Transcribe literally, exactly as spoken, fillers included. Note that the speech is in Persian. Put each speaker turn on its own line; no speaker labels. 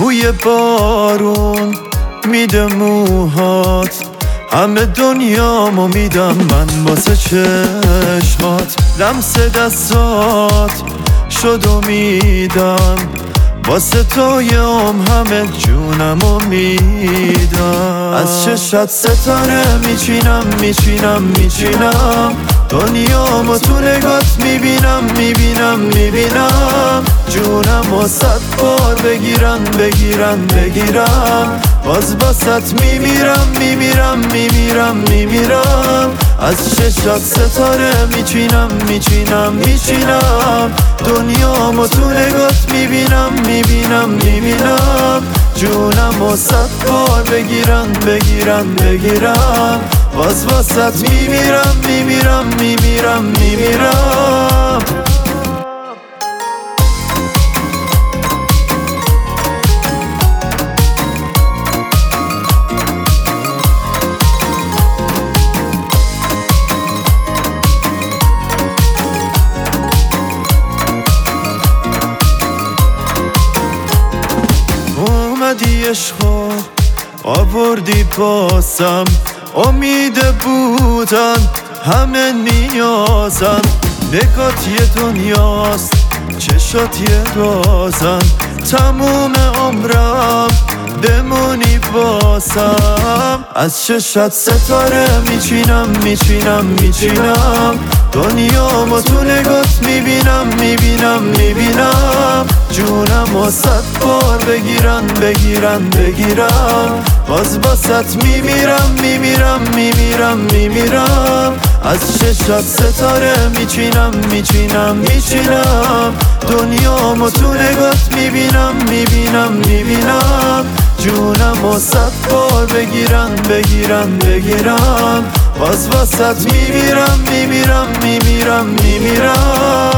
بوی بارون میده موهات، همه دنیامو میدم من واسه چشمات. لمس دستات شد و میدم واسه تو یوم همه جونمو میدم. از چشات ستاره میچینم میچینم میچینم، دنیامو تو نگات میبینم میبینم میبینم. جونمو صد بار بگیرن بگیرن بگیرم، باز باست میمیرم میمیرم میمیرم میمیرم. از چشات ستاره میچینم میچینم میچینم، دنیامو تو نگات میبینم میبینم میبینم. جونمو صد بار بگیرن بگیرن بگیرم، باز باست میمیرم میمیرم میمیرم میمیرم. اومدی عشقا آوردی باسم، امید بودن همه نیازم. نگات یه دنیاست چشات یه رازن، تموم عمرم بمونی باسم. از چشات ستاره میچینم میچینم میچینم، دنیامو تو نگات میبینم میبینم میبینم. جونمو صد بار بگیرن بگیرن بگیرم، باز باست میمیرم میمیرم میمیرم میمیرم. از چشات ستاره میچینم میچینم میچینم، دنیامو تو نگات میبینم میبینم میبینم. جونمو صد بار بگیرن بگیرن بگیرم، باز باست میمیرم میمیرم میمیرم میمیرم.